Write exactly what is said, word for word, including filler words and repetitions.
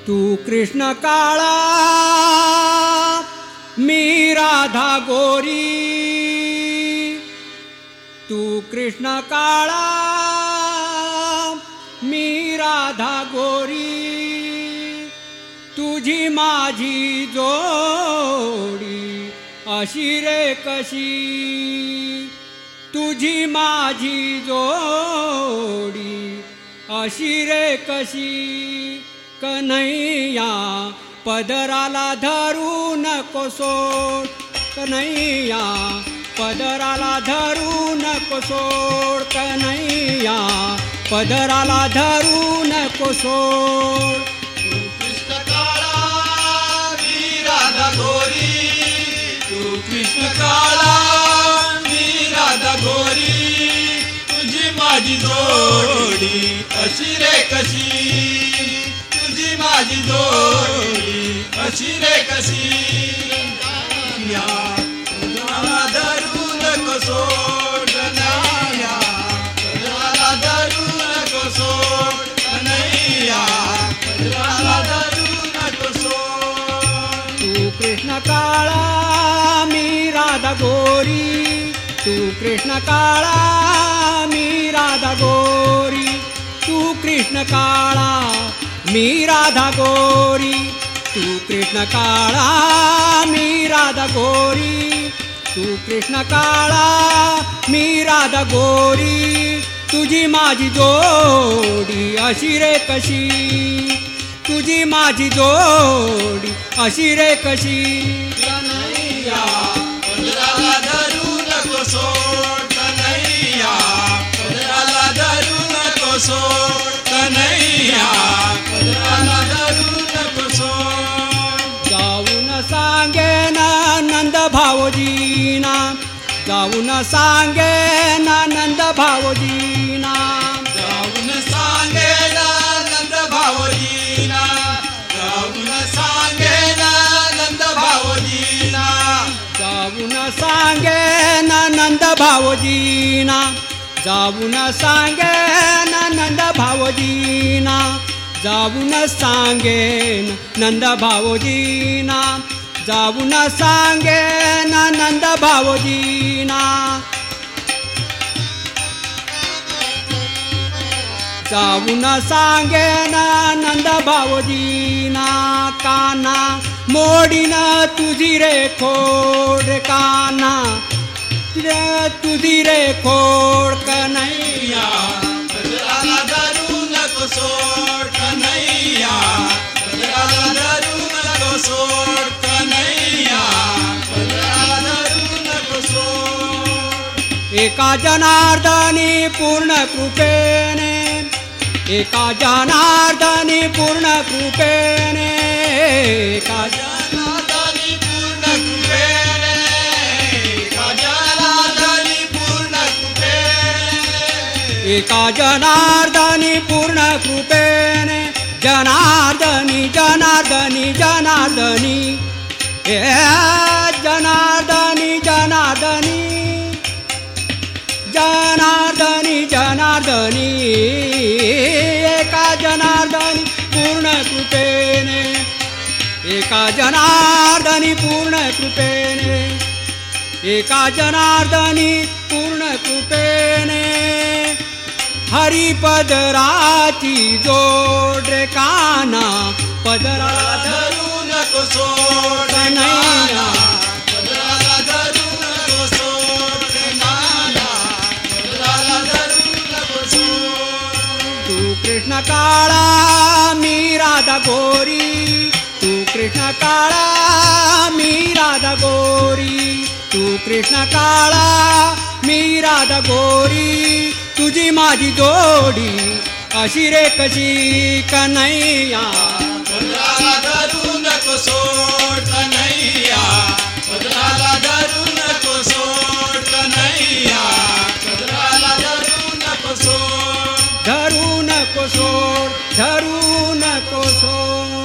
तू कृष्ण काळा मी राधा गोरी, तू कृष्ण काळा मी राधा गोरी, तुझी माझी जोडी अशी रे कशी, तुझी माझी जोडी अशी रे कशी, कन्हैया पदराला धरू नको सोड, कन्हैया पदराला धरू नको सोड, कन्हैया पदराला धरू नको सोड. तू कृष्ण काळा मी राधा गोरी, तू कृष्ण काळा मी राधा गोरी, तुझी माझी जोडी अशी रे कशी, तुझी माझी जोडी अशी रे कशी, पदराला धरू नको सोड, कन्हैया पदराला धरू नको सोड, कन्हैया पदराला धरू नको सोड. तू कृष्ण काळा मी राधा गोरी, तू कृष्ण काळा मी राधा गोरी, तू कृष्ण काळा मी राधा गोरी, तू कृष्ण काळा मी राधा गोरी, तू कृष्ण काळा मी राधा गोरी, तुझी माझी जोडी अशी रे कशी, तुझी माझी जोडी अशी रे कशी, कन्हैया पदराला धरू नको सोड, कन्हैया पदराला धरू नको सोड, कन्हैया पदराला धरू नको सोड. जाऊन सांगेन नंद भावजीना, जाऊन सांगेन नंद भावजीना, जाऊन सांगेला नंद भावजीना, जाऊन सांगेला नंद भावजीना, जाऊन सांगेन नंद भावजीना, जाऊन सांगेन नंद भावजीना, जाऊन सांगेन नंद भावजीना, जाऊन सांगेन नंद भावजीना, जाऊन सांगेन नंद भावजीना, काना मोडीन तुझी रे खोड, काना तुझी रे खोड, कन्हैया पदराला धरू नको सोड, कन्हैया पदराला धरू नको सोड, कन्हैया पदराला धरू नको सोड. एका जनार्दनी पूर्ण कृपेने, एका जनार्दनी पूर्ण कृपेने, एका जनार्दनी पूर्ण कृपेने, एका जनार्दनी पूर्ण कृपेने, एका जनार्दनी पूर्ण कृपेने, जनार्दनी जनार्दनी जनार्दनी, ए जनार्दनी जनार्दनी जनार्दनी जनार्दनी, एका जनार्दनी पूर्ण कृपेने, एका जनार्दनी पूर्ण कृपेने, एका जनार्दनी पूर्ण कृपेने, हरिपदराची जोड रे काना पदराला धरू नको सोड, कन्हैया पदराला धरू नको सोड, कन्हैया पदराला धरू नको सोड. तू कृष्ण काळा मी राधा गोरी, तू कृष्ण काळा मी राधा गोरी, तू कृष्ण काळा मी राधा गोरी, तुझी माझी जोडी अशी रे कशी, कन्हैया पदराला धरू नको सोड, कन्हैया पदराला धरू नको सोड, कन्हैया पदराला धरू नको सोड. धरू नको सोड, धरू नको सोड.